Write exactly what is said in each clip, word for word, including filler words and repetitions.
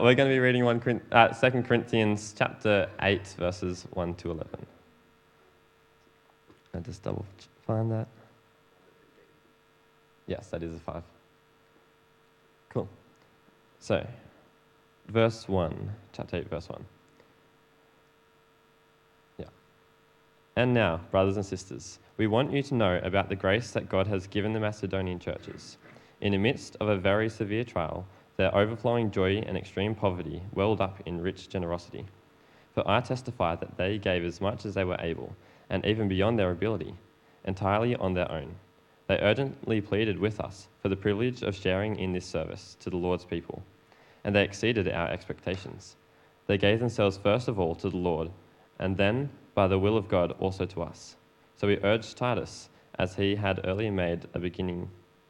we're going to be reading one, Corin- uh, Second Corinthians chapter eight, verses one to eleven. I'll just double find that. Yes, that is a five. Cool. So, verse one, chapter eight, verse one. Yeah. And now, brothers and sisters, we want you to know about the grace that God has given the Macedonian churches. In the midst of a very severe trial, their overflowing joy and extreme poverty welled up in rich generosity. For I testify that they gave as much as they were able, and even beyond their ability, entirely on their own. They urgently pleaded with us for the privilege of sharing in this service to the Lord's people, and they exceeded our expectations. They gave themselves first of all to the Lord, and then, by the will of God, also to us. So we urged Titus, as he had earlier made a beginning,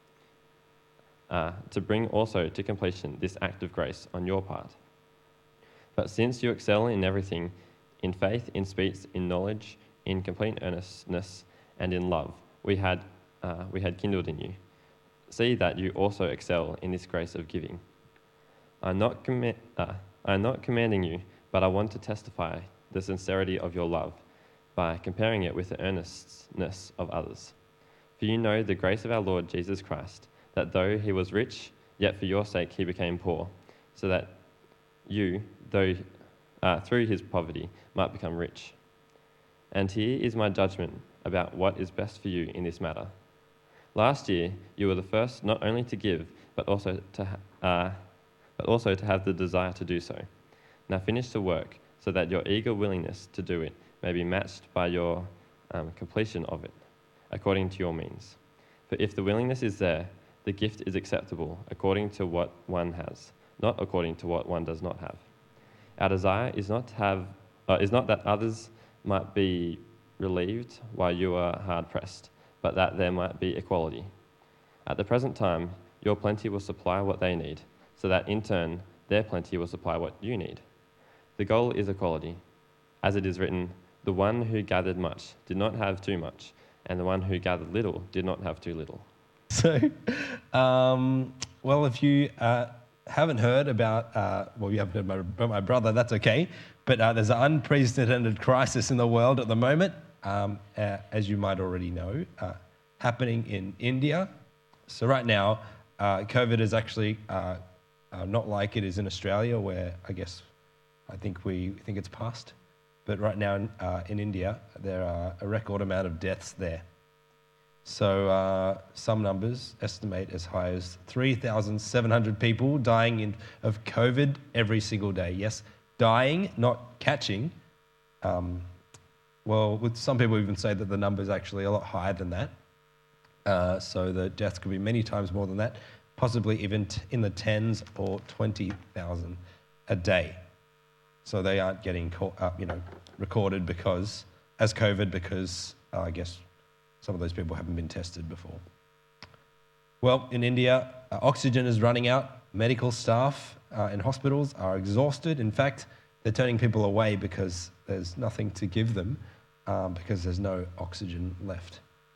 uh, to bring also to completion this act of grace on your part. But since you excel in everything, in faith, in speech, in knowledge, in complete earnestness, and in love, we had uh, we had kindled in you. See that you also excel in this grace of giving. I'm not commi- uh, I'm not commanding you, but I want to testify the sincerity of your love by comparing it with the earnestness of others. For you know the grace of our Lord Jesus Christ, that though he was rich, yet for your sake he became poor, so that you, though uh, through his poverty, might become rich. And here is my judgment about what is best for you in this matter. Last year, you were the first not only to give, but also to ha- uh, but also to have the desire to do so. Now finish the work, so that your eager willingness to do it may be matched by your um, completion of it, according to your means. For if the willingness is there, the gift is acceptable according to what one has, not according to what one does not have. Our desire is not to have uh, is not that others might be relieved while you are hard pressed, but that there might be equality. At the present time, your plenty will supply what they need, so that in turn, their plenty will supply what you need. The goal is equality. As it is written, the one who gathered much did not have too much, and the one who gathered little did not have too little. So, um, well, if you uh, haven't heard about, uh, well, you haven't heard about my brother, that's okay, but uh, there's an unprecedented crisis in the world at the moment, um, uh, as you might already know, uh, happening in India. So right now, uh, COVID is actually uh, uh, not like it is in Australia, where I guess I think we think it's past. But right now uh, in India, there are a record amount of deaths there. So uh, some numbers estimate as high as three thousand seven hundred people dying in, of COVID every single day. Yes, dying, not catching. Um, well, with some people even say that the number is actually a lot higher than that. Uh, so the deaths could be many times more than that, possibly even t- in the tens or twenty thousand a day. So they aren't getting caught up, you know, recorded because as COVID because uh, I guess some of those people haven't been tested before. Well, in India, uh, oxygen is running out. Medical staff uh, in hospitals are exhausted. In fact, they're turning people away because there's nothing to give them um, because there's no oxygen left.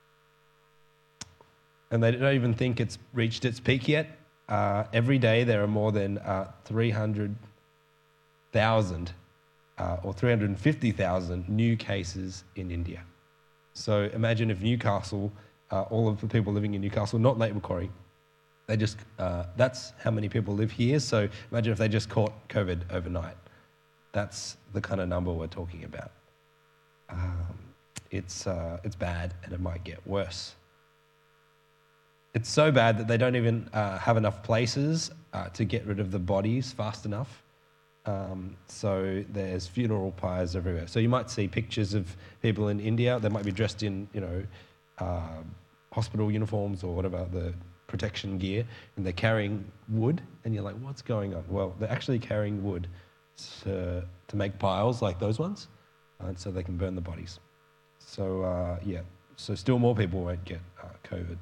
And they don't even think it's reached its peak yet. Uh, every day there are more than uh, three hundred thousand uh, or three hundred fifty thousand new cases in India. So imagine if Newcastle, uh, all of the people living in Newcastle, not Lake Macquarie, they just, uh, that's how many people live here. So imagine if they just caught COVID overnight. That's the kind of number we're talking about. Um, it's, uh, it's bad and it might get worse. It's so bad that they don't even uh, have enough places uh, to get rid of the bodies fast enough. Um, so there's funeral pyres everywhere. So you might see pictures of people in India. They might be dressed in, you know, uh, hospital uniforms or whatever, the protection gear, and they're carrying wood. And you're like, what's going on? Well, they're actually carrying wood to, to make piles like those ones, and so they can burn the bodies. So uh, yeah, so still more people won't get uh, COVID.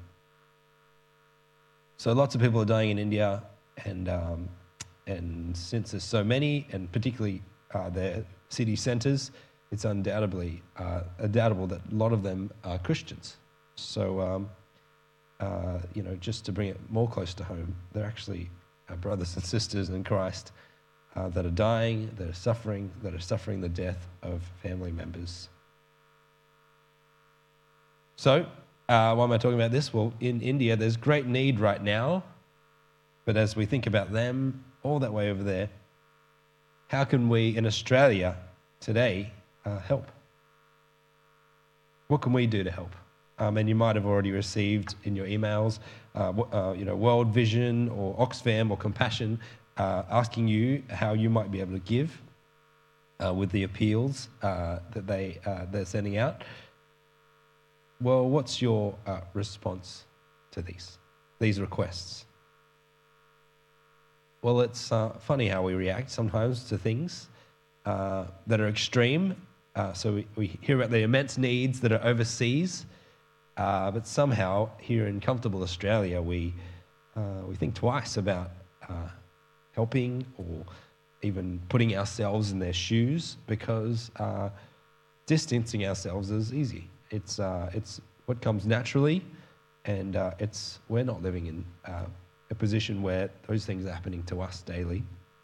So lots of people are dying in India, and um, and since there's so many, and particularly uh, their city centres, it's undoubtedly uh, undoubtable that a lot of them are Christians. So um, uh, you know, just to bring it more close to home, they're actually uh, brothers and sisters in Christ. uh, that are dying, that are suffering, that are suffering the death of family members. So, uh, why am I talking about this? Well, in India, there's great need right now, but as we think about them, all that way over there, how can we in Australia today uh, help? What can we do to help? Um, and you might have already received in your emails, uh, uh, you know, World Vision or Oxfam or Compassion uh, asking you how you might be able to give uh, with the appeals uh, that they uh, they're sending out. Well, what's your uh, response to these these requests? Well, it's uh, funny how we react sometimes to things uh, that are extreme. Uh, so we, we hear about the immense needs that are overseas, uh, but somehow here in comfortable Australia, we uh, we think twice about uh, helping or even putting ourselves in their shoes, because uh, distancing ourselves is easy. It's uh, it's what comes naturally, and uh, it's we're not living in uh, a position where those things are happening to us daily.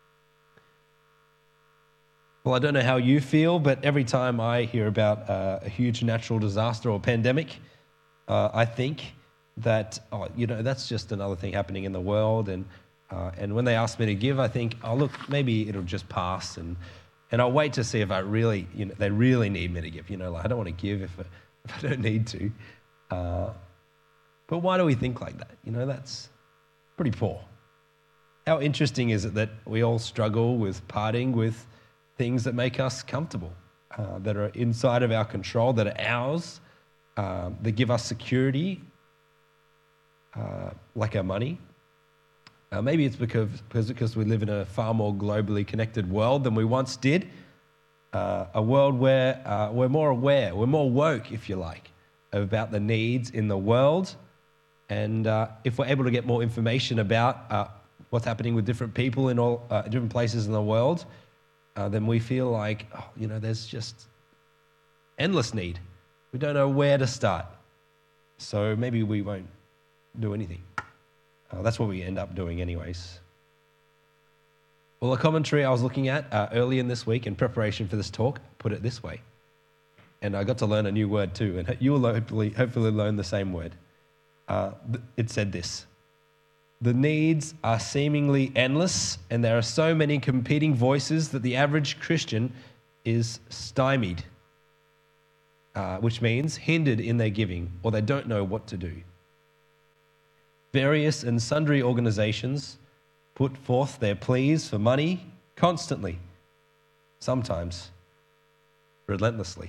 Well, I don't know how you feel, but every time I hear about uh, a huge natural disaster or pandemic, uh, I think that, oh, you know, that's just another thing happening in the world. And uh, and when they ask me to give, I think, oh, look, maybe it'll just pass. And, and I'll wait to see if I really, you know, they really need me to give. You know, like I don't want to give if I, if I don't need to. Uh, but why do we think like that? You know, that's pretty poor. How interesting is it that we all struggle with parting with things that make us comfortable, uh, that are inside of our control, that are ours, uh, that give us security, uh, like our money. Uh, maybe it's because, because because we live in a far more globally connected world than we once did, uh, a world where uh, we're more aware, we're more woke, if you like, about the needs in the world. And uh, if we're able to get more information about uh, what's happening with different people in all uh, different places in the world, Uh, then we feel like, oh, you know, there's just endless need. We don't know where to start. So maybe we won't do anything. Uh, that's what we end up doing anyways. Well, a commentary I was looking at uh, early in this week in preparation for this talk put it this way. And I got to learn a new word too, and you will hopefully, hopefully learn the same word. Uh, it said this: the needs are seemingly endless, and there are so many competing voices that the average Christian is stymied, uh, which means hindered in their giving, or they don't know what to do. Various and sundry organizations put forth their pleas for money constantly, sometimes relentlessly.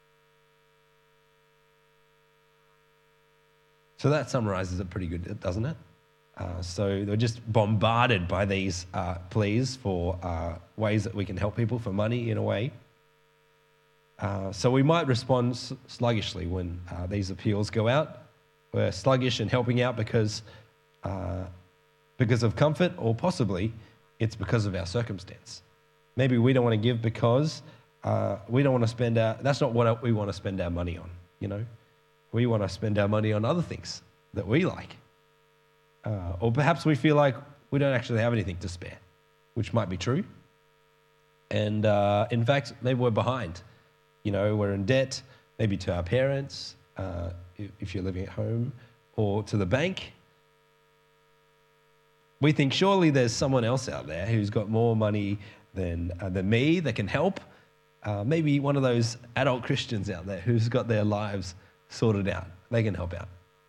So that summarizes it pretty good, doesn't it? Uh, so they're just bombarded by these uh, pleas for uh, ways that we can help people for money in a way. Uh, so we might respond s- sluggishly when uh, these appeals go out. We're sluggish in helping out because, uh, because of comfort, or possibly it's because of our circumstance. Maybe we don't want to give because uh, we don't want to spend our, that's not what we want to spend our money on, you know. We want to spend our money on other things that we like. Uh, or perhaps we feel like we don't actually have anything to spare, which might be true. And uh, in fact, maybe we're behind. You know, we're in debt, maybe to our parents, uh, if you're living at home, or to the bank. We think surely there's someone else out there who's got more money than, uh, than me that can help. Uh, maybe one of those adult Christians out there who's got their lives sorted out. They can help out.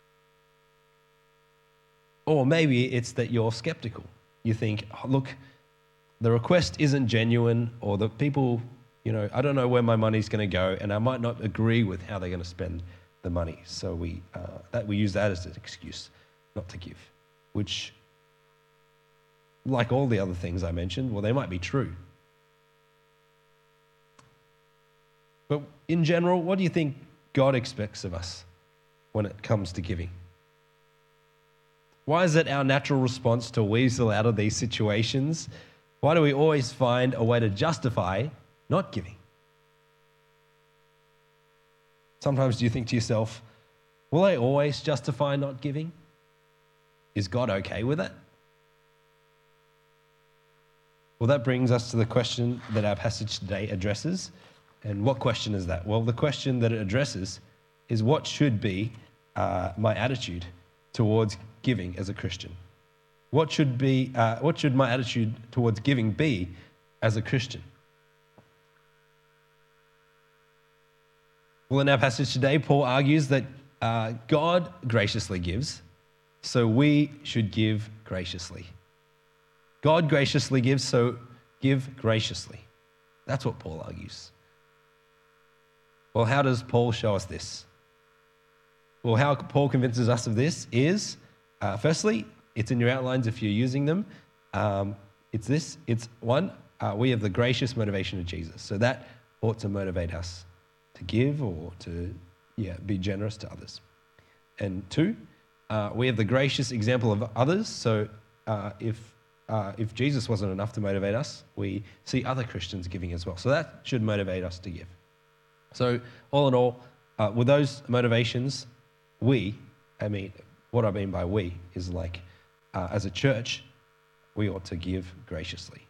Or maybe it's that you're skeptical. You think, oh, look, the request isn't genuine, or the people, you know, I don't know where my money's going to go, and I might not agree with how they're going to spend the money. So we uh, that we use that as an excuse not to give, which, like all the other things I mentioned, well, they might be true. But in general, what do you think God expects of us when it comes to giving? Why is it our natural response to weasel out of these situations? Why do we always find a way to justify not giving? Sometimes do you think to yourself, will I always justify not giving? Is God okay with it? Well, that brings us to the question that our passage today addresses. And what question is that? Well, the question that it addresses is what should be uh, my attitude towards giving as a Christian? What should be? Uh, what should my attitude towards giving be as a Christian? Well, in our passage today, Paul argues that uh, God graciously gives, so we should give graciously. God graciously gives, so give graciously. That's what Paul argues. Well, how does Paul show us this? Well, how Paul convinces us of this is, uh, firstly, it's in your outlines if you're using them. Um, it's this. It's one, uh, we have the gracious motivation of Jesus. So that ought to motivate us to give or to yeah, be generous to others. And two, uh, we have the gracious example of others. So uh, if Uh, if Jesus wasn't enough to motivate us, we see other Christians giving as well. So that should motivate us to give. So all in all, uh, with those motivations, we, I mean, what I mean by we is like, uh, as a church, we ought to give graciously.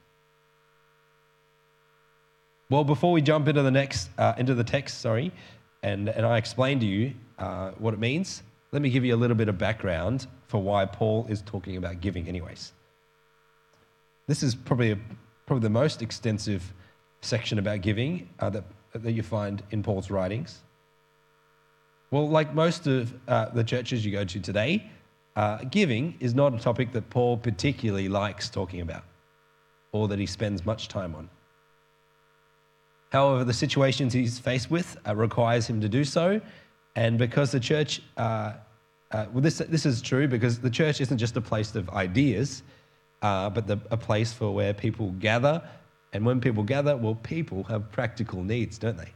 Well, before we jump into the next, uh, into the text, sorry, and, and I explain to you uh, what it means, let me give you a little bit of background for why Paul is talking about giving anyways. This is probably a, probably the most extensive section about giving uh, that, that you find in Paul's writings. Well, like most of uh, the churches you go to today, uh, giving is not a topic that Paul particularly likes talking about or that he spends much time on. However, the situations he's faced with uh, requires him to do so, and because the church, uh, uh, well, this this is true because the church isn't just a place of ideas, Uh, but the, a place for where people gather. And when people gather, well, people have practical needs, don't they?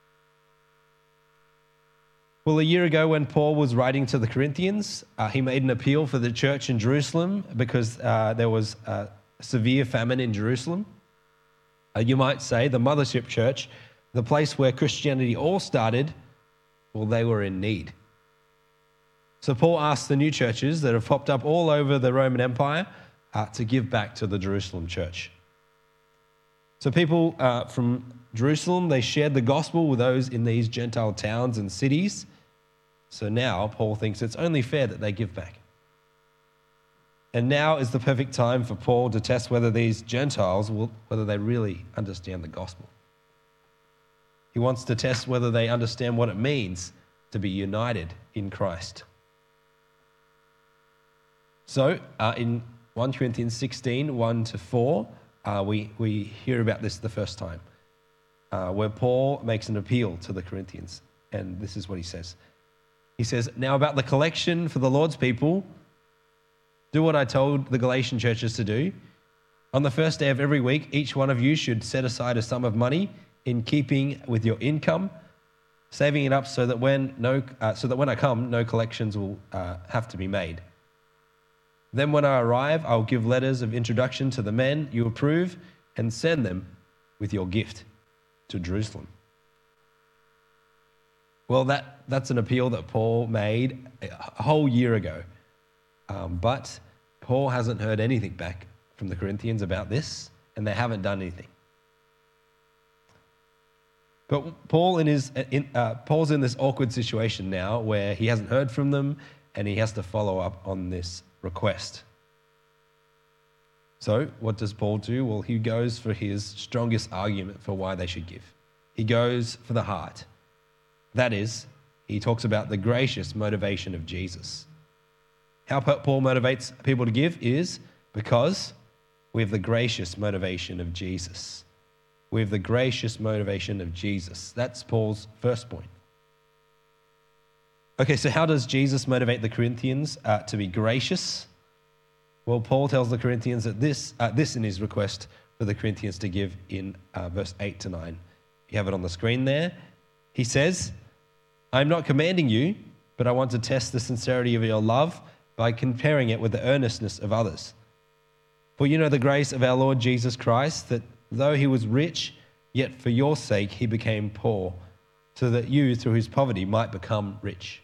Well, a year ago when Paul was writing to the Corinthians, uh, he made an appeal for the church in Jerusalem because uh, there was a severe famine in Jerusalem. Uh, you might say the mothership church, the place where Christianity all started, well, they were in need. So Paul asked the new churches that have popped up all over the Roman Empire Uh, to give back to the Jerusalem church. So people uh, from Jerusalem, they shared the gospel with those in these Gentile towns and cities. So now Paul thinks it's only fair that they give back. And now is the perfect time for Paul to test whether these Gentiles, will, whether they really understand the gospel. He wants to test whether they understand what it means to be united in Christ. So uh, in First Corinthians sixteen, one to four, uh, we, we hear about this the first time, uh, where Paul makes an appeal to the Corinthians. And this is what he says. He says, "Now about the collection for the Lord's people, do what I told the Galatian churches to do. On the first day of every week, each one of you should set aside a sum of money in keeping with your income, saving it up so that when, no, uh, so that when I come, no collections will uh, have to be made. Then when I arrive, I'll give letters of introduction to the men you approve and send them with your gift to Jerusalem." Well, that, that's an appeal that Paul made a whole year ago. Um, but Paul hasn't heard anything back from the Corinthians about this, and they haven't done anything. But Paul in his, in, uh, Paul's in this awkward situation now where he hasn't heard from them, and he has to follow up on this request. So what does Paul do? Well, he goes for his strongest argument for why they should give. He goes for the heart. That is, he talks about the gracious motivation of Jesus. How Paul motivates people to give is because we have the gracious motivation of Jesus. We have the gracious motivation of Jesus. That's Paul's first point. Okay, so how does Jesus motivate the Corinthians uh, to be gracious? Well, Paul tells the Corinthians that this, uh, this in his request for the Corinthians to give in uh, verse eight to nine. You have it on the screen there. He says, "I'm not commanding you, but I want to test the sincerity of your love by comparing it with the earnestness of others. For you know the grace of our Lord Jesus Christ, that though he was rich, yet for your sake he became poor, so that you through his poverty might become rich."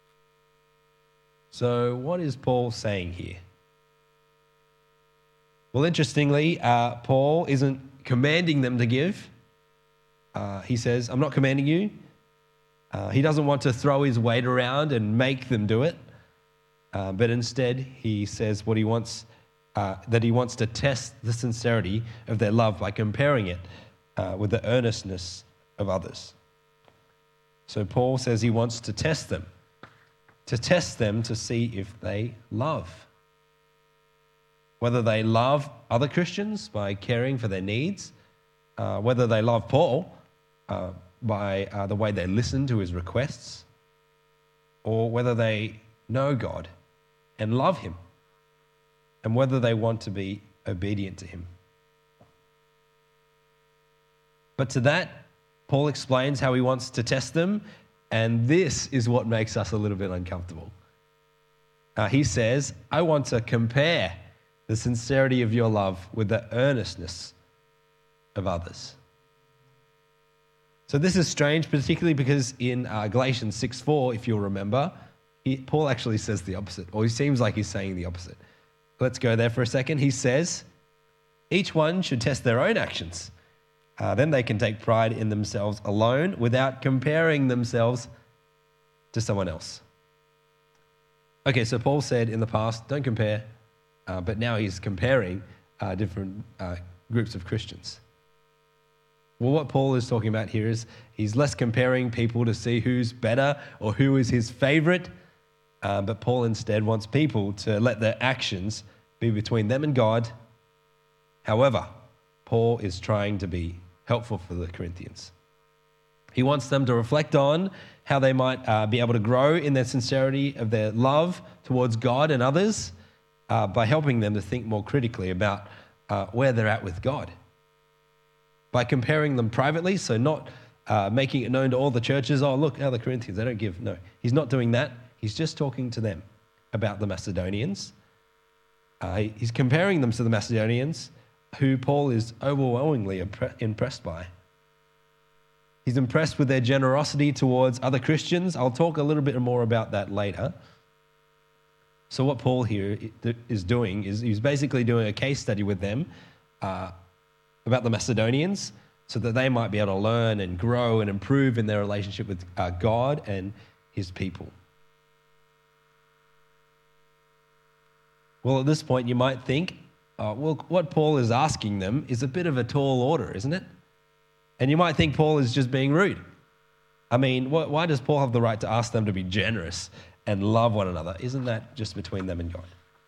So what is Paul saying here? Well, interestingly, uh, Paul isn't commanding them to give. Uh, he says, I'm not commanding you. Uh, he doesn't want to throw his weight around and make them do it. Uh, but instead, he says what he wants, uh, that he wants to test the sincerity of their love by comparing it uh, with the earnestness of others. So Paul says he wants to test them, to test them to see if they love. Whether they love other Christians by caring for their needs, uh, whether they love Paul uh, by uh, the way they listen to his requests, or whether they know God and love him, and whether they want to be obedient to him. But to that, Paul explains how he wants to test them, and this is what makes us a little bit uncomfortable. Uh, he says, I want to compare the sincerity of your love with the earnestness of others. So this is strange, particularly because in uh, Galatians six four, if you'll remember, he, Paul actually says the opposite, or he seems like he's saying the opposite. Let's go there for a second. He says, each one should test their own actions. Uh, then they can take pride in themselves alone without comparing themselves to someone else. Okay, so Paul said in the past, don't compare, uh, but now he's comparing uh, different uh, groups of Christians. Well, what Paul is talking about here is he's less comparing people to see who's better or who is his favorite, uh, but Paul instead wants people to let their actions be between them and God. However, Paul is trying to be helpful for the Corinthians. He wants them to reflect on how they might uh, be able to grow in their sincerity of their love towards God and others uh, by helping them to think more critically about uh, where they're at with God. By comparing them privately, so not uh, making it known to all the churches, oh, look, how the Corinthians, they don't give. No, he's not doing that. He's just talking to them about the Macedonians. Uh, he's comparing them to the Macedonians, who Paul is overwhelmingly impressed by. He's impressed with their generosity towards other Christians. I'll talk a little bit more about that later. So what Paul here is doing is he's basically doing a case study with them uh, about the Macedonians so that they might be able to learn and grow and improve in their relationship with uh, God and his people. Well, at this point, you might think, uh, well, what Paul is asking them is a bit of a tall order, isn't it? And you might think Paul is just being rude. I mean, wh- why does Paul have the right to ask them to be generous and love one another? Isn't that just between them and God?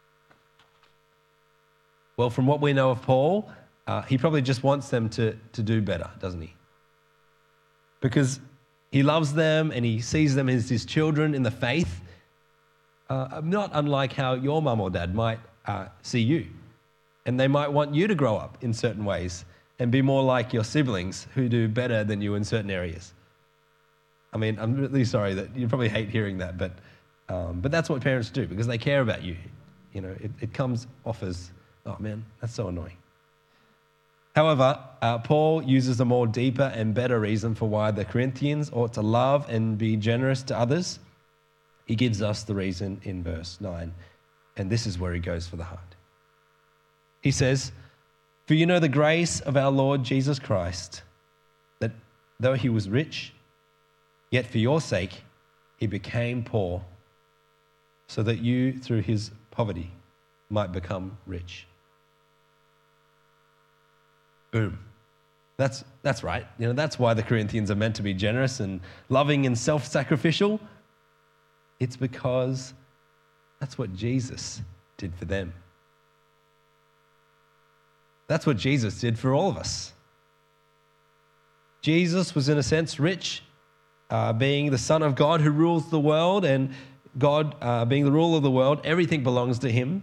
Well, from what we know of Paul, uh, he probably just wants them to, to do better, doesn't he? Because he loves them and he sees them as his children in the faith, uh, not unlike how your mum or dad might uh, see you. And they might want you to grow up in certain ways and be more like your siblings who do better than you in certain areas. I mean, I'm really sorry that you probably hate hearing that, but um, but that's what parents do because they care about you. You know, it, it comes off as, oh man, that's so annoying. However, uh, Paul uses a more deeper and better reason for why the Corinthians ought to love and be generous to others. He gives us the reason in verse nine, and this is where he goes for the heart. He says, for you know the grace of our Lord Jesus Christ, that though he was rich, yet for your sake he became poor, so that you through his poverty might become rich. Boom. That's, that's right. You know, that's why the Corinthians are meant to be generous and loving and self-sacrificial. It's because that's what Jesus did for them. That's what Jesus did for all of us. Jesus was, in a sense, rich, uh, being the Son of God who rules the world, and God uh, being the ruler of the world, everything belongs to him.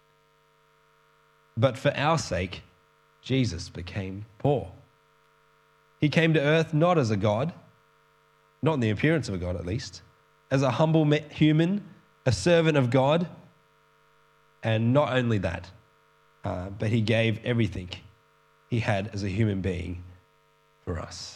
But for our sake, Jesus became poor. He came to earth not as a God, not in the appearance of a God at least, as a humble human, a servant of God, and not only that, Uh, but he gave everything he had as a human being for us.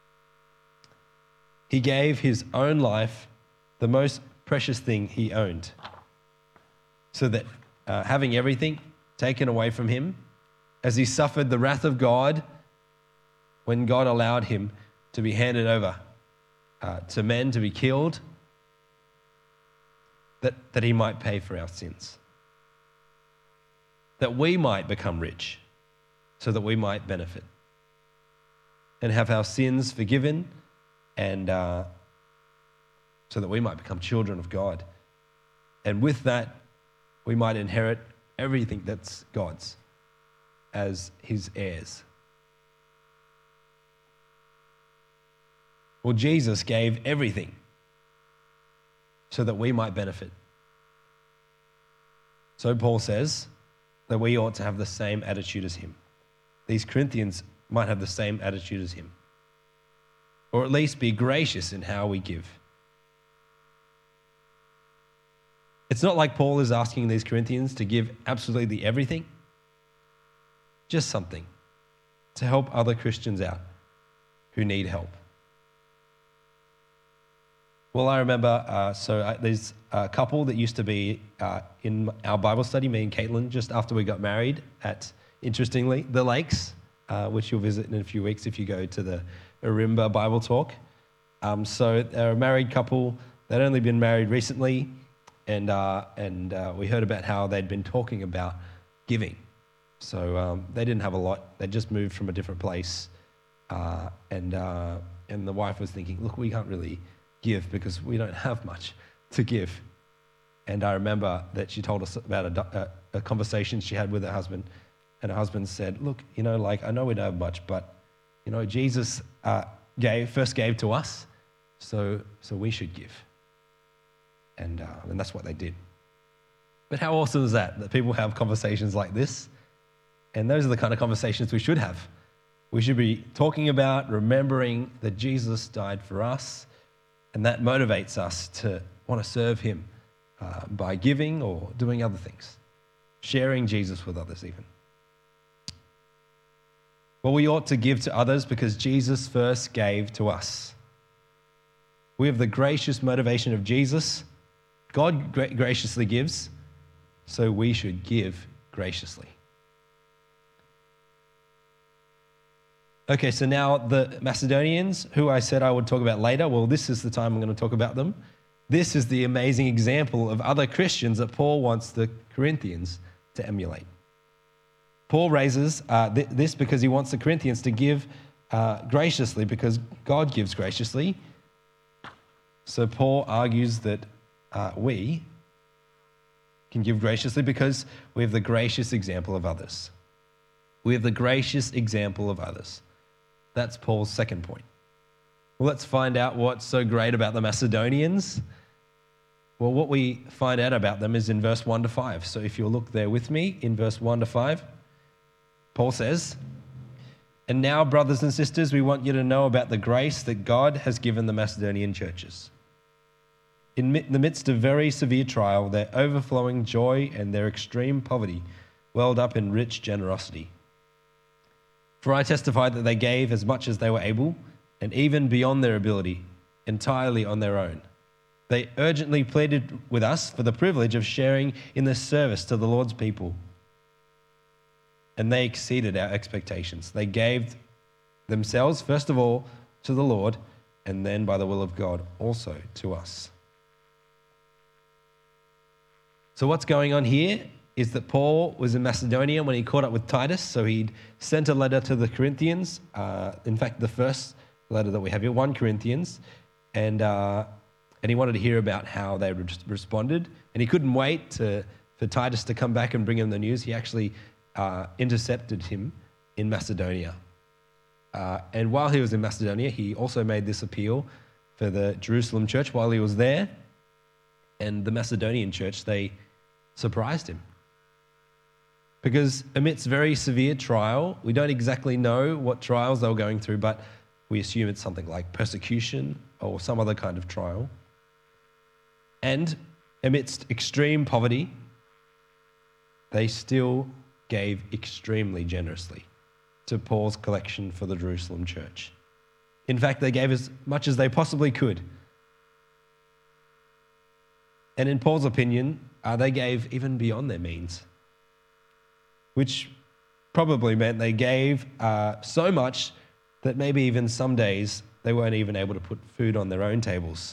He gave his own life, the most precious thing he owned, so that uh, having everything taken away from him, as he suffered the wrath of God when God allowed him to be handed over uh, to men to be killed, that, that he might pay for our sins. That we might become rich, so that we might benefit and have our sins forgiven, and uh, so that we might become children of God. And with that, we might inherit everything that's God's as his heirs. Well, Jesus gave everything so that we might benefit. So Paul says that we ought to have the same attitude as him. These Corinthians might have the same attitude as him, or at least be gracious in how we give. It's not like Paul is asking these Corinthians to give absolutely everything, just something to help other Christians out who need help. Well, I remember, uh, so I, there's a couple that used to be uh, in our Bible study, me and Caitlin, just after we got married at, interestingly, the Lakes, uh, which you'll visit in a few weeks if you go to the Arimba Bible Talk. Um, so they're a married couple. They'd only been married recently, and uh, and uh, we heard about how they'd been talking about giving. So um, they didn't have a lot. They just moved from a different place, uh, and uh, and the wife was thinking, look, we can't really give because we don't have much to give. And I remember that she told us about a, a, a conversation she had with her husband, and her husband said, look, you know, like, I know we don't have much, but, you know, Jesus uh, gave, first gave to us, so so we should give. And, uh, and that's what they did. But how awesome is that, that people have conversations like this? And those are the kind of conversations we should have. We should be talking about, remembering that Jesus died for us, and that motivates us to want to serve him uh, by giving or doing other things, sharing Jesus with others even. Well, we ought to give to others because Jesus first gave to us. We have the gracious motivation of Jesus. God gra- graciously gives, so we should give graciously. Okay, so now the Macedonians, who I said I would talk about later, well, this is the time I'm going to talk about them. This is the amazing example of other Christians that Paul wants the Corinthians to emulate. Paul raises uh, th- this because he wants the Corinthians to give uh, graciously because God gives graciously. So Paul argues that uh, we can give graciously because we have the gracious example of others. We have the gracious example of others. That's Paul's second point. Well, let's find out what's so great about the Macedonians. Well, what we find out about them is in verse one to five. So if you'll look there with me in verse one to five, Paul says, "And now, brothers and sisters, we want you to know about the grace that God has given the Macedonian churches. In the midst of very severe trial, their overflowing joy and their extreme poverty welled up in rich generosity. For I testify that they gave as much as they were able, and even beyond their ability, entirely on their own. They urgently pleaded with us for the privilege of sharing in the service to the Lord's people. And they exceeded our expectations. They gave themselves, first of all, to the Lord, and then by the will of God, also to us." So what's going on here is that Paul was in Macedonia when he caught up with Titus. So he'd sent a letter to the Corinthians. Uh, in fact, the first letter that we have here, First Corinthians. And uh, and he wanted to hear about how they re- responded. And he couldn't wait to, for Titus to come back and bring him the news. He actually uh, intercepted him in Macedonia. Uh, and while he was in Macedonia, he also made this appeal for the Jerusalem church while he was there. And the Macedonian church, they surprised him. Because amidst very severe trial, we don't exactly know what trials they were going through, but we assume it's something like persecution or some other kind of trial. And amidst extreme poverty, they still gave extremely generously to Paul's collection for the Jerusalem church. In fact, they gave as much as they possibly could. And in Paul's opinion, uh, they gave even beyond their means, which probably meant they gave uh, so much that maybe even some days they weren't even able to put food on their own tables.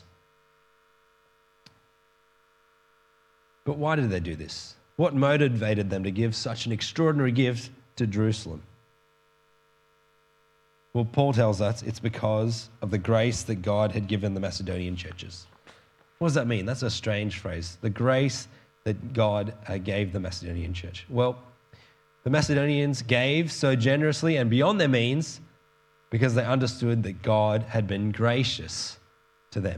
But why did they do this? What motivated them to give such an extraordinary gift to Jerusalem? Well, Paul tells us it's because of the grace that God had given the Macedonian churches. What does that mean? That's a strange phrase. The grace that God uh, gave the Macedonian church. Well, the Macedonians gave so generously and beyond their means because they understood that God had been gracious to them.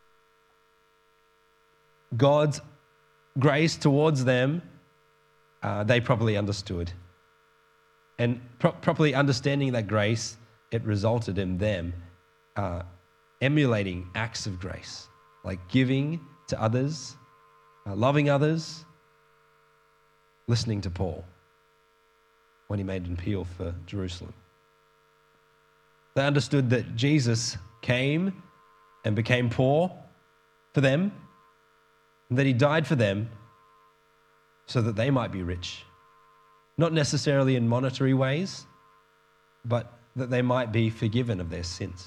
God's grace towards them, uh, they properly understood. And pro- properly understanding that grace, it resulted in them uh, emulating acts of grace, like giving to others, uh, loving others, listening to Paul when he made an appeal for Jerusalem. They understood that Jesus came and became poor for them, and that he died for them so that they might be rich. Not necessarily in monetary ways, but that they might be forgiven of their sins.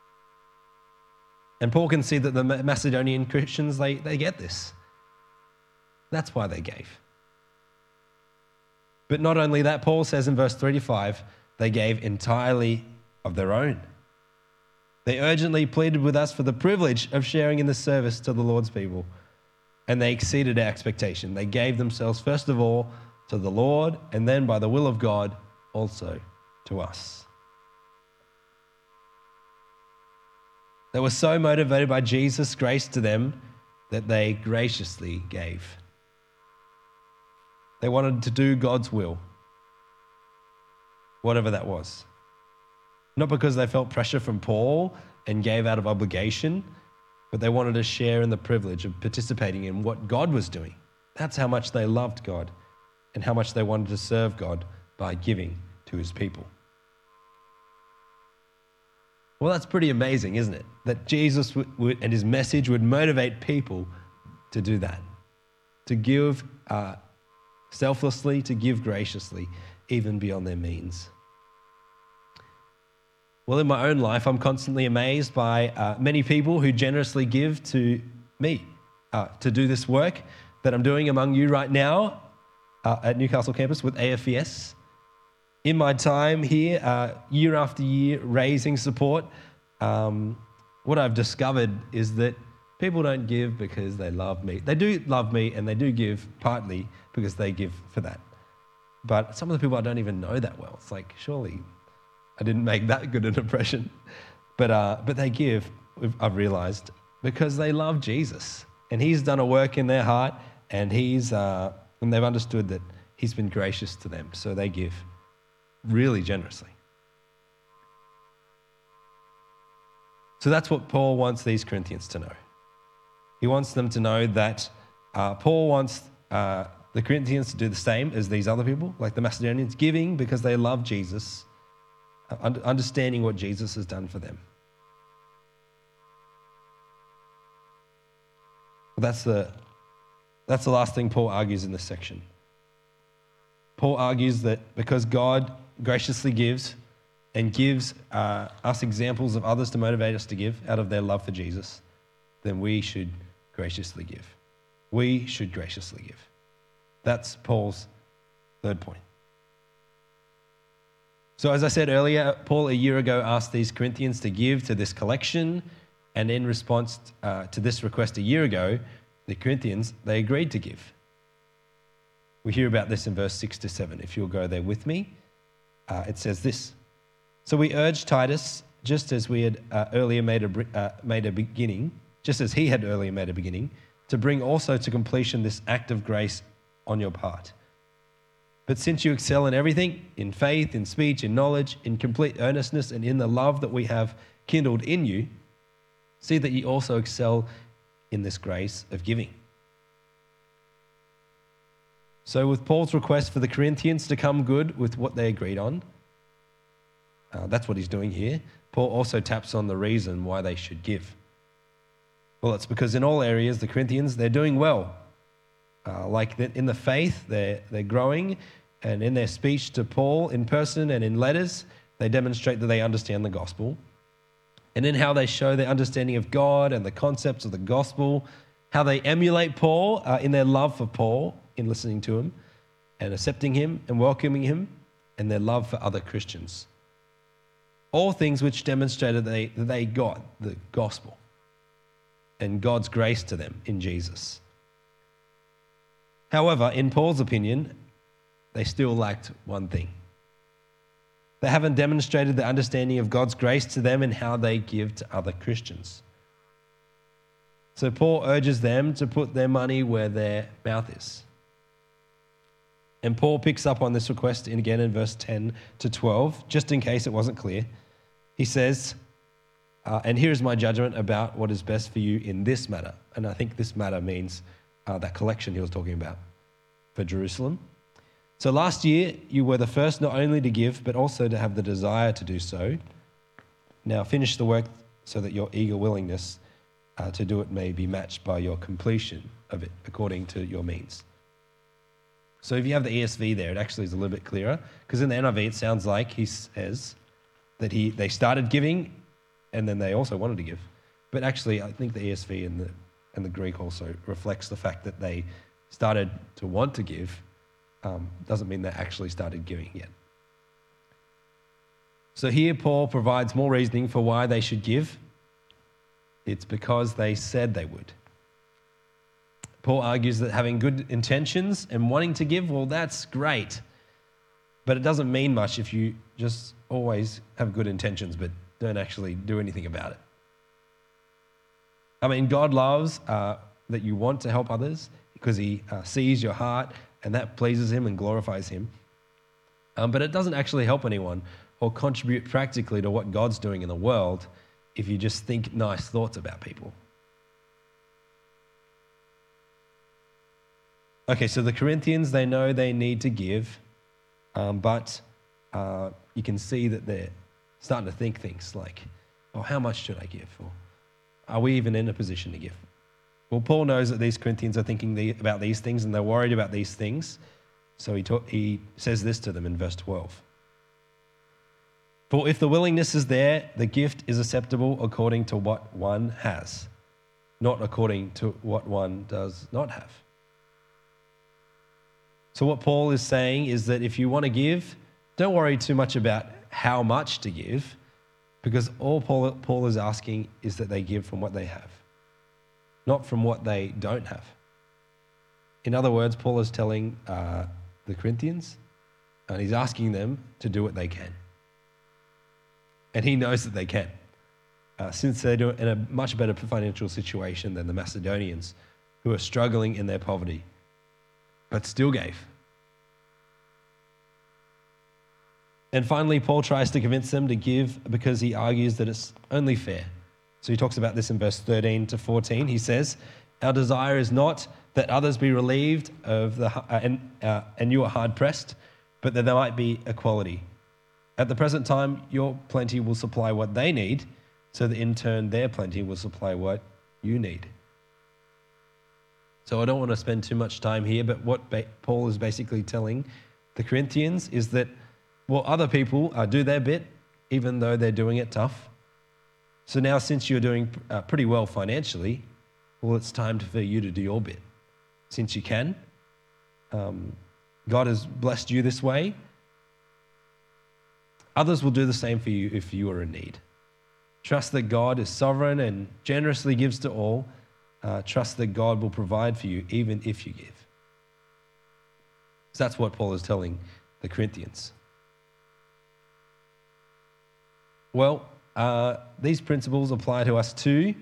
And Paul can see that the Macedonian Christians, they, they get this. That's why they gave. But not only that, Paul says in verse thirty-five, they gave entirely of their own. They urgently pleaded with us for the privilege of sharing in the service to the Lord's people. And they exceeded our expectation. They gave themselves first of all to the Lord, and then by the will of God also to us. They were so motivated by Jesus' grace to them that they graciously gave. They wanted to do God's will, whatever that was. Not because they felt pressure from Paul and gave out of obligation, but they wanted to share in the privilege of participating in what God was doing. That's how much they loved God and how much they wanted to serve God by giving to his people. Well, that's pretty amazing, isn't it? That Jesus would, would, and his message would motivate people to do that, to give uh, selflessly, to give graciously, even beyond their means. Well, in my own life, I'm constantly amazed by uh, many people who generously give to me uh, to do this work that I'm doing among you right now uh, at Newcastle campus with A F E S. In my time here, uh, year after year, raising support, um, what I've discovered is that people don't give because they love me. They do love me, and they do give partly because they give for that. But some of the people I don't even know that well. It's like, surely I didn't make that good an impression. But uh, but they give, I've realized, because they love Jesus. And he's done a work in their heart, and he's uh, and they've understood that he's been gracious to them. So they give really generously. So that's what Paul wants these Corinthians to know. He wants them to know that uh, Paul wants uh, the Corinthians to do the same as these other people, like the Macedonians, giving because they love Jesus, uh, understanding what Jesus has done for them. That's the, that's the last thing Paul argues in this section. Paul argues that because God graciously gives and gives uh, us examples of others to motivate us to give out of their love for Jesus, then we should graciously give. We should graciously give. That's Paul's third point. So as I said earlier, Paul a year ago asked these Corinthians to give to this collection, and in response uh, to this request a year ago, the Corinthians, they agreed to give. We hear about this in verse six to seven. If you'll go there with me, uh, it says this. So we urged Titus, just as we had uh, earlier made a, uh, made a beginning, just as he had earlier made a beginning, to bring also to completion this act of grace on your part. But since you excel in everything, in faith, in speech, in knowledge, in complete earnestness, and in the love that we have kindled in you, see that ye also excel in this grace of giving. So with Paul's request for the Corinthians to come good with what they agreed on, uh, that's what he's doing here, Paul also taps on the reason why they should give. Well, it's because in all areas, the Corinthians, they're doing well. Uh, like in the faith, they're, they're growing And in their speech to Paul in person and in letters, they demonstrate that they understand the gospel. And in how they show their understanding of God and the concepts of the gospel, how they emulate Paul uh, in their love for Paul, in listening to him and accepting him and welcoming him, and their love for other Christians. All things which demonstrated that they, that they got the gospel and God's grace to them in Jesus. However, in Paul's opinion, they still lacked one thing. They haven't demonstrated the understanding of God's grace to them and how they give to other Christians. So Paul urges them to put their money where their mouth is. And Paul picks up on this request again in verse ten to twelve, just in case it wasn't clear. He says, uh, and here is my judgment about what is best for you in this matter. And I think this matter means uh, that collection he was talking about for Jerusalem. So last year, you were the first not only to give, but also to have the desire to do so. Now finish the work so that your eager willingness uh, to do it may be matched by your completion of it according to your means. So if you have the E S V there, it actually is a little bit clearer, because in the N I V it sounds like he says that he they started giving and then they also wanted to give. But actually, I think the E S V and the, and the Greek also reflects the fact that they started to want to give. Um, doesn't mean they actually started giving yet. So here Paul provides more reasoning for why they should give. It's because they said they would. Paul argues that having good intentions and wanting to give, well, that's great. But it doesn't mean much if you just always have good intentions but don't actually do anything about it. I mean, God loves uh, that you want to help others because he uh, sees your heart and that pleases him and glorifies him. Um, but it doesn't actually help anyone or contribute practically to what God's doing in the world if you just think nice thoughts about people. Okay, so the Corinthians, they know they need to give, um, but uh, you can see that they're starting to think things like, oh, how much should I give? Or are we even in a position to give? Well, Paul knows that these Corinthians are thinking the, about these things and they're worried about these things. So he, ta- he says this to them in verse twelve. For if the willingness is there, the gift is acceptable according to what one has, not according to what one does not have. So what Paul is saying is that if you want to give, don't worry too much about how much to give, because all Paul, Paul is asking is that they give from what they have, not from what they don't have. In other words, Paul is telling uh, the Corinthians, and he's asking them to do what they can. And he knows that they can, uh, since they're in a much better financial situation than the Macedonians, who are struggling in their poverty, but still gave. And finally, Paul tries to convince them to give because he argues that it's only fair. So he talks about this in verse thirteen to fourteen. He says, our desire is not that others be relieved of the uh, and, uh, and you are hard pressed, but that there might be equality. At the present time, your plenty will supply what they need, so that in turn their plenty will supply what you need. So I don't want to spend too much time here, but what ba- Paul is basically telling the Corinthians is that, well, other people uh, do their bit, even though they're doing it tough. So now, since you're doing uh, pretty well financially, well, it's time for you to do your bit. Since you can, um, God has blessed you this way. Others will do the same for you if you are in need. Trust that God is sovereign and generously gives to all. Uh, trust that God will provide for you even if you give. So that's what Paul is telling the Corinthians. Well, uh, these principles apply to us too.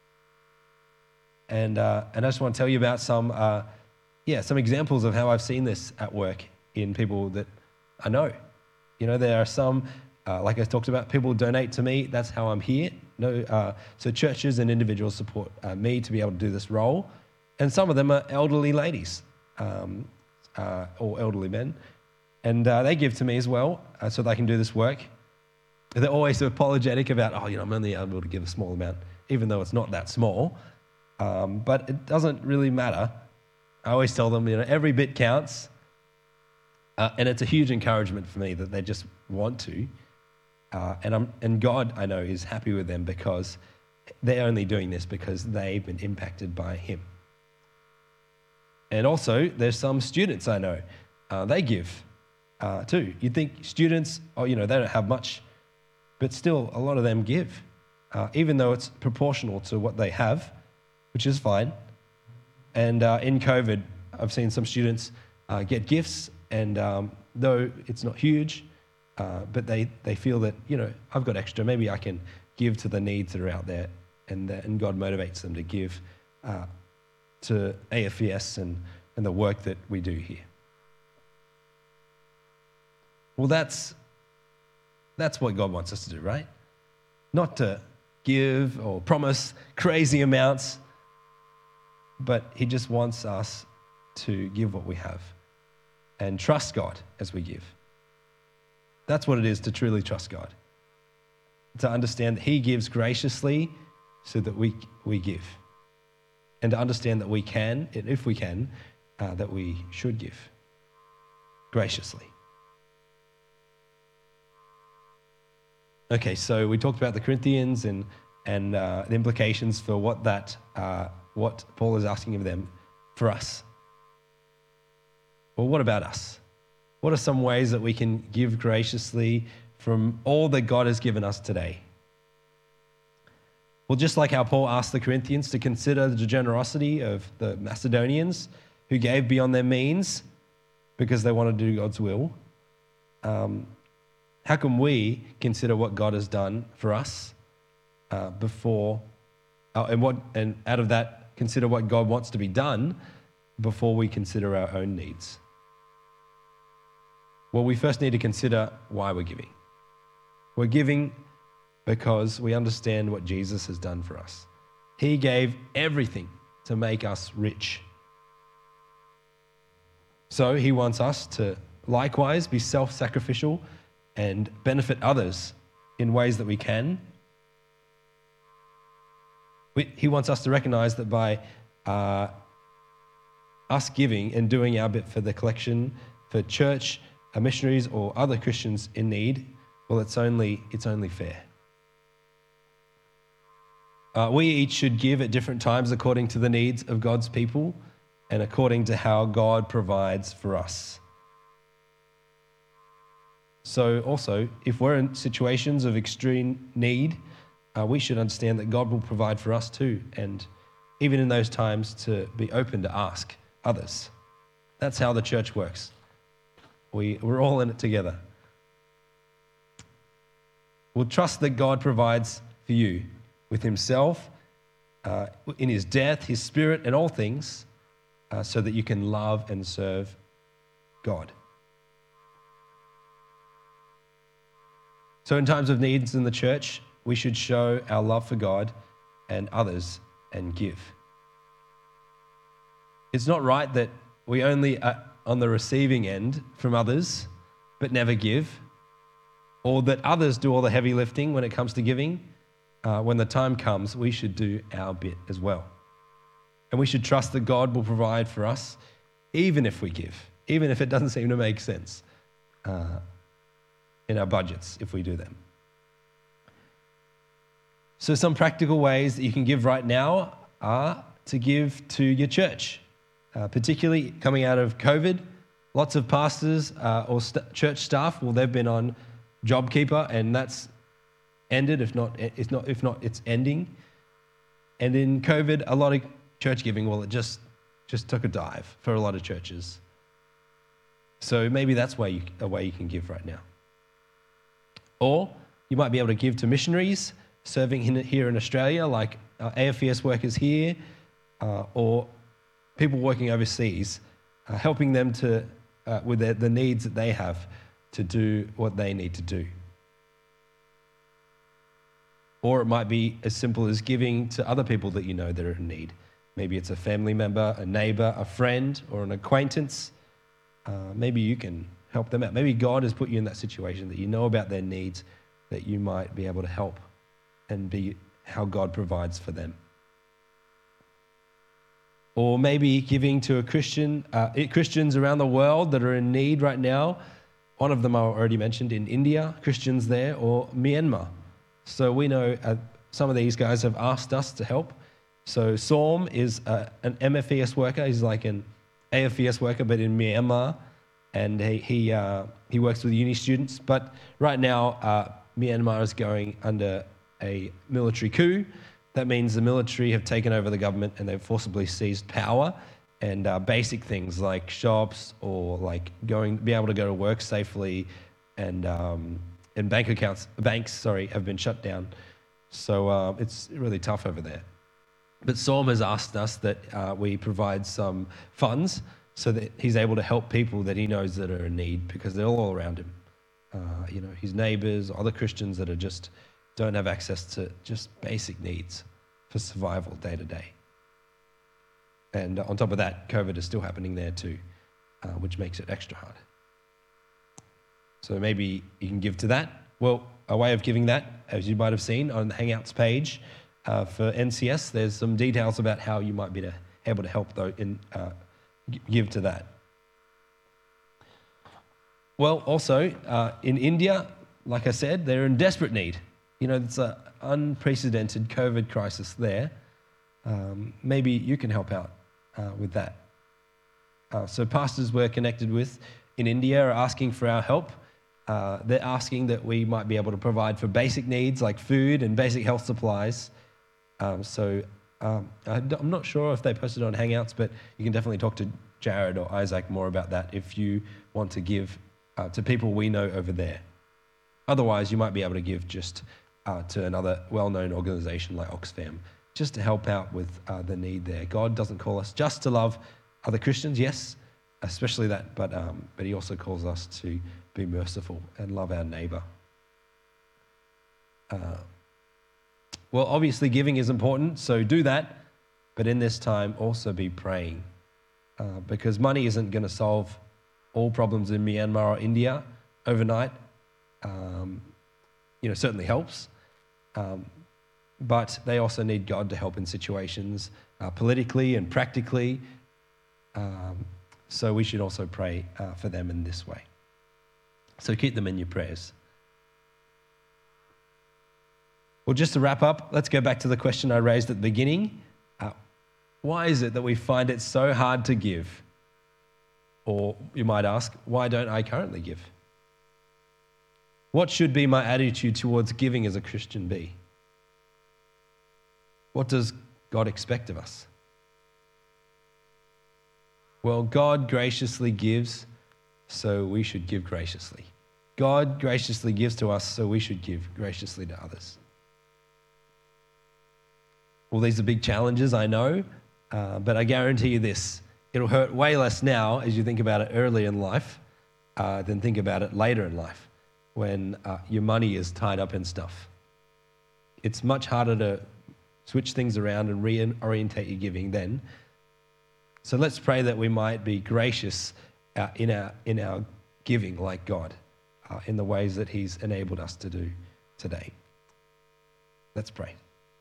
And uh, and I just want to tell you about some, uh, yeah, some examples of how I've seen this at work in people that I know. You know, there are some, uh, like I talked about, people donate to me. That's how I'm here. No, uh, so churches and individuals support uh, me to be able to do this role. And some of them are elderly ladies um, uh, or elderly men. And uh, they give to me as well uh, so they can do this work. They're always apologetic about, oh, you know, I'm only able to give a small amount, even though it's not that small. Um, but it doesn't really matter. I always tell them, you know, every bit counts. Uh, and it's a huge encouragement for me that they just want to. Uh, and, I'm, and God, I know, is happy with them because they're only doing this because they've been impacted by him. And also, there's some students I know, uh, they give uh, too. You'd think students, oh, you know, they don't have much, but still a lot of them give, uh, even though it's proportional to what they have, which is fine. And uh, in COVID, I've seen some students uh, get gifts, and um, though it's not huge, uh, but they, they feel that, you know, I've got extra, maybe I can give to the needs that are out there, and, uh, and God motivates them to give uh, to A F E S and, and the work that we do here. Well, that's, that's what God wants us to do, right? Not to give or promise crazy amounts, but he just wants us to give what we have and trust God as we give. That's what it is to truly trust God. To understand that he gives graciously so that we, we give. And to understand that we can, and if we can, uh, that we should give graciously. Okay, so we talked about the Corinthians and, and uh, the implications for what that, uh, what Paul is asking of them for us. Well, what about us? What are some ways that we can give graciously from all that God has given us today? Well, just like how Paul asked the Corinthians to consider the generosity of the Macedonians who gave beyond their means because they wanted to do God's will, um, how can we consider what God has done for us uh, before, uh, and what, and out of that, consider what God wants to be done before we consider our own needs? Well, we first need to consider why we're giving. We're giving because we understand what Jesus has done for us. He gave everything to make us rich. So he wants us to likewise be self-sacrificial and benefit others in ways that we can. We, he wants us to recognize that by uh, us giving and doing our bit for the collection, for church, uh, missionaries, or other Christians in need, well, it's only, it's only fair. Uh, we each should give at different times according to the needs of God's people and according to how God provides for us. So also, if we're in situations of extreme need, uh, we should understand that God will provide for us too, and even in those times to be open to ask others. That's how the church works. We, we're all in it together. We'll trust that God provides for you with himself, uh, in his death, his spirit, and all things, uh, so that you can love and serve God. So in times of needs in the church, we should show our love for God and others and give. It's not right that we only are on the receiving end from others, but never give, or that others do all the heavy lifting when it comes to giving. Uh, when the time comes, we should do our bit as well. And we should trust that God will provide for us, even if we give, even if it doesn't seem to make sense uh, in our budgets if we do them. So some practical ways that you can give right now are to give to your church, uh, particularly coming out of COVID. Lots of pastors uh, or st- church staff, well, they've been on JobKeeper, and that's ended, if not, if not, if not, it's ending. And in COVID, a lot of church giving, well, it just, just took a dive for a lot of churches. So maybe that's way you, a way you can give right now. Or you might be able to give to missionaries serving in, here in Australia, like uh, A F E S workers here, uh, or people working overseas, uh, helping them to uh, with their, the needs that they have to do what they need to do. Or it might be as simple as giving to other people that you know that are in need. Maybe it's a family member, a neighbor, a friend, or an acquaintance. Uh, maybe you can help them out. Maybe God has put you in that situation that you know about their needs, that you might be able to help and be how God provides for them. or maybe giving to a Christian, uh, Christians around the world that are in need right now. One of them I already mentioned in India, Christians there, or Myanmar. So we know uh, some of these guys have asked us to help. So Saum is uh, an M F E S worker. He's like an A F E S worker, but in Myanmar. And he he, uh, he works with uni students. But right now, uh, Myanmar is going under a military coup. That means the military have taken over the government and they've forcibly seized power. And uh, basic things like shops or like going, be able to go to work safely, and um, and bank accounts, banks, sorry, have been shut down. So uh, it's really tough over there. But Saum has asked us that uh, we provide some funds so that he's able to help people that he knows that are in need, because they're all around him. Uh, you know, his neighbors, other Christians that are just don't have access to just basic needs for survival day to day. And on top of that, COVID is still happening there too, uh, which makes it extra hard. So maybe you can give to that. Well, a way of giving that, as you might have seen on the Hangouts page uh, for N C S, there's some details about how you might be to, able to help though in uh, give to that. Well, also uh, in India, like I said, they're in desperate need. You know, it's an unprecedented COVID crisis there. Um, maybe you can help out uh, with that. Uh, so pastors we're connected with in India are asking for our help. Uh, they're asking that we might be able to provide for basic needs like food and basic health supplies. Um, so um, I'm not sure if they posted on Hangouts, but you can definitely talk to Jared or Isaac more about that if you want to give uh, to people we know over there. Otherwise, you might be able to give just uh, to another well-known organization like Oxfam, just to help out with uh, the need there. God doesn't call us just to love other Christians, yes, especially that, but um, but he also calls us to be merciful and love our neighbor. Uh, well, obviously giving is important, so do that, but in this time also be praying, uh, because money isn't going to solve all problems in Myanmar or India overnight. Um, you know, certainly helps, um, but they also need God to help in situations uh, politically and practically. Um, so we should also pray uh, for them in this way. So keep them in your prayers. Well, just to wrap up, let's go back to the question I raised at the beginning. Uh, why is it that we find it so hard to give? Or you might ask, why don't I currently give? What should be my attitude towards giving as a Christian be? What does God expect of us? Well, God graciously gives, so we should give graciously. God graciously gives to us, so we should give graciously to others. Well, these are big challenges, I know, uh, but I guarantee you this, it'll hurt way less now as you think about it early in life uh, than think about it later in life when uh, your money is tied up in stuff. It's much harder to switch things around and reorientate your giving then. So let's pray that we might be gracious uh, in our in our giving like God, uh, in the ways that he's enabled us to do today. Let's pray.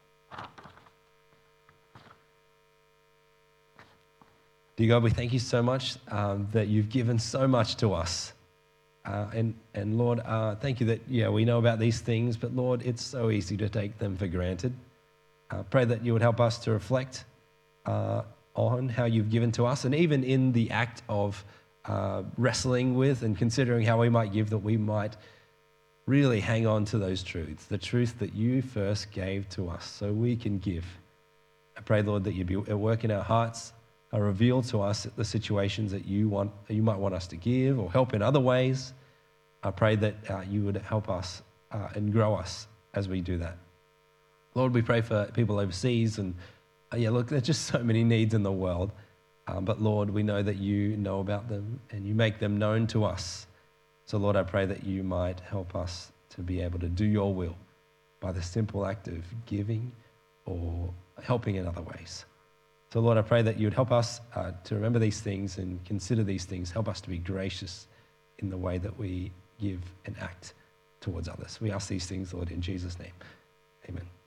Dear God, we thank you so much um, that you've given so much to us. Uh, and, and Lord, uh, thank you that, yeah, we know about these things, but Lord, it's so easy to take them for granted. Uh, pray that you would help us to reflect uh, on how you've given to us, and even in the act of uh, wrestling with and considering how we might give, that we might really hang on to those truths, the truth that you first gave to us so we can give. I pray, Lord, that you'd be at work in our hearts, uh, reveal to us the situations that you want, you might want us to give or help in other ways. I pray that uh, you would help us uh, and grow us as we do that. Lord, we pray for people overseas, and uh, yeah, look, there's just so many needs in the world. Um, but Lord, we know that you know about them and you make them known to us. So Lord, I pray that you might help us to be able to do your will by the simple act of giving or helping in other ways. So Lord, I pray that you would help us uh, to remember these things and consider these things. Help us to be gracious in the way that we give and act towards others. We ask these things, Lord, in Jesus' name. Amen.